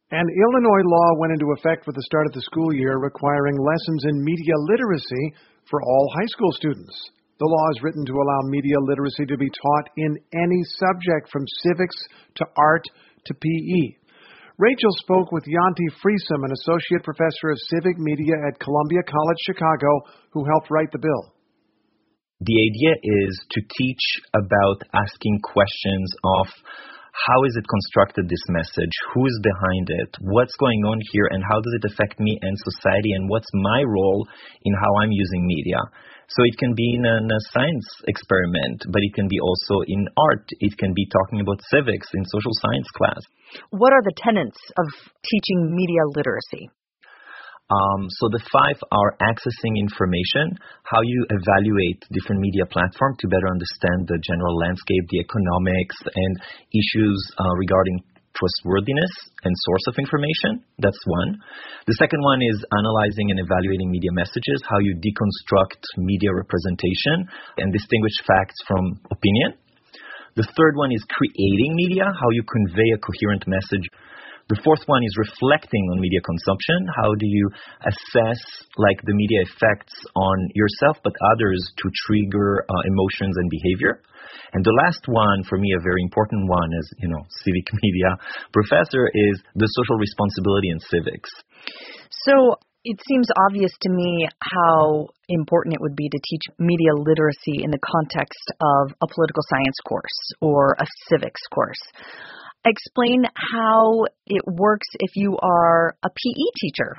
An Illinois law went into effect with the start of the school year requiring lessons in media literacy for all high school students. The law is written to allow media literacy to be taught in any subject from civics to art to PE. Rachel spoke with Yanti Friesem, an associate professor of civic media at Columbia College Chicago, who helped write the bill. The idea is to teach about asking questions of how is it constructed, this message, who is behind it, what's going on here, and how does it affect me and society, and what's my role in how I'm using media. So it can be in a science experiment, but it can be also in art. It can be talking about civics in social science class. What are the tenets of teaching media literacy? So the 5 are accessing information, how you evaluate different media platforms to better understand the general landscape, the economics, and issues regarding trustworthiness and source of information. That's one. The second one is analyzing and evaluating media messages, how you deconstruct media representation and distinguish facts from opinion. The third one is creating media, how you convey a coherent message. The fourth one is reflecting on media consumption. How do you assess the media effects on yourself but others to trigger emotions and behavior? And the last one, for me, a very important one as, civic media professor, is the social responsibility in civics. So it seems obvious to me how important it would be to teach media literacy in the context of a political science course or a civics course. Explain how it works if you are a PE teacher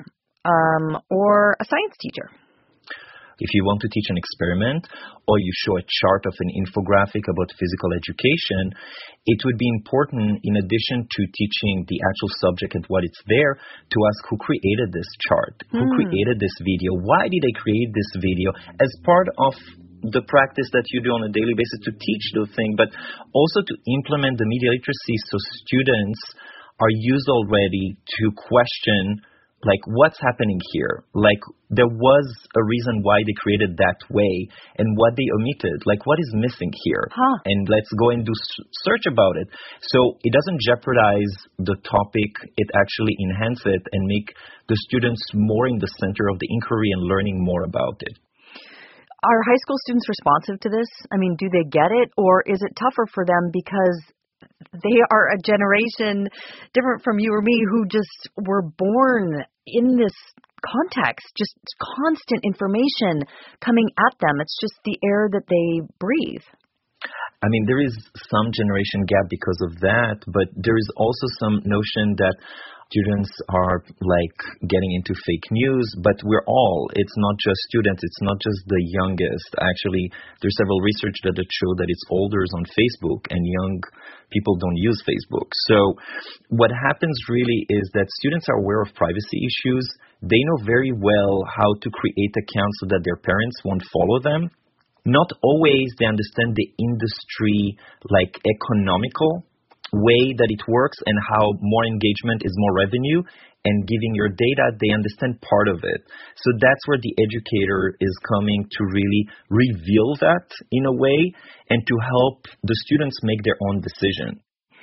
or a science teacher. If you want to teach an experiment or you show a chart of an infographic about physical education, it would be important, in addition to teaching the actual subject and what it's there, to ask who created this chart, who created this video, why did they create this video, as part of the practice that you do on a daily basis to teach the thing, but also to implement the media literacy so students are used already to question, what's happening here? There was a reason why they created that way and what they omitted. What is missing here? And let's go and do search about it. So it doesn't jeopardize the topic. It actually enhances it and make the students more in the center of the inquiry and learning more about it. Are high school students responsive to this? I mean, do they get it, or is it tougher for them because they are a generation different from you or me who just were born in this context, just constant information coming at them? It's just the air that they breathe. I mean, there is some generation gap because of that, but there is also some notion that students are getting into fake news, but it's not just students, it's not just the youngest. Actually, there's several research that show that it's olders on Facebook and young people don't use Facebook. So what happens really is that students are aware of privacy issues. They know very well how to create accounts so that their parents won't follow them. Not always they understand the industry, economical way that it works and how more engagement is more revenue, and giving your data, they understand part of it. So that's where the educator is coming to really reveal that in a way and to help the students make their own decision.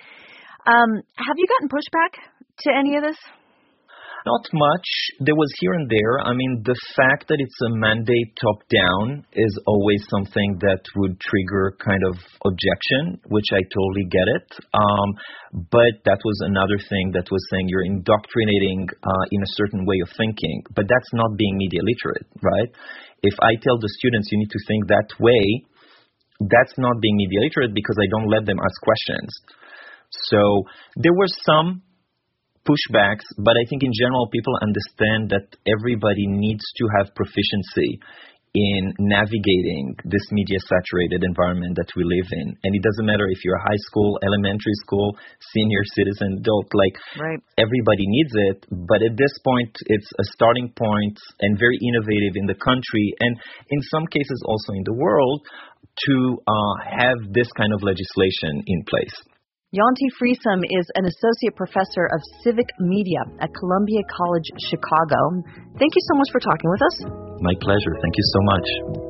Have you gotten pushback to any of this? Not much. There was here and there. I mean, the fact that it's a mandate top-down is always something that would trigger kind of objection, which I totally get it. But that was another thing that was saying you're indoctrinating in a certain way of thinking. But that's not being media literate, right? If I tell the students you need to think that way, that's not being media literate because I don't let them ask questions. So there were some pushbacks, but I think in general people understand that everybody needs to have proficiency in navigating this media-saturated environment that we live in. And it doesn't matter if you're a high school, elementary school, senior citizen, adult, right. Everybody needs it. But at this point, it's a starting point and very innovative in the country and in some cases also in the world to have this kind of legislation in place. Yanti Friesem is an associate professor of civic media at Columbia College Chicago. Thank you so much for talking with us. My pleasure. Thank you so much.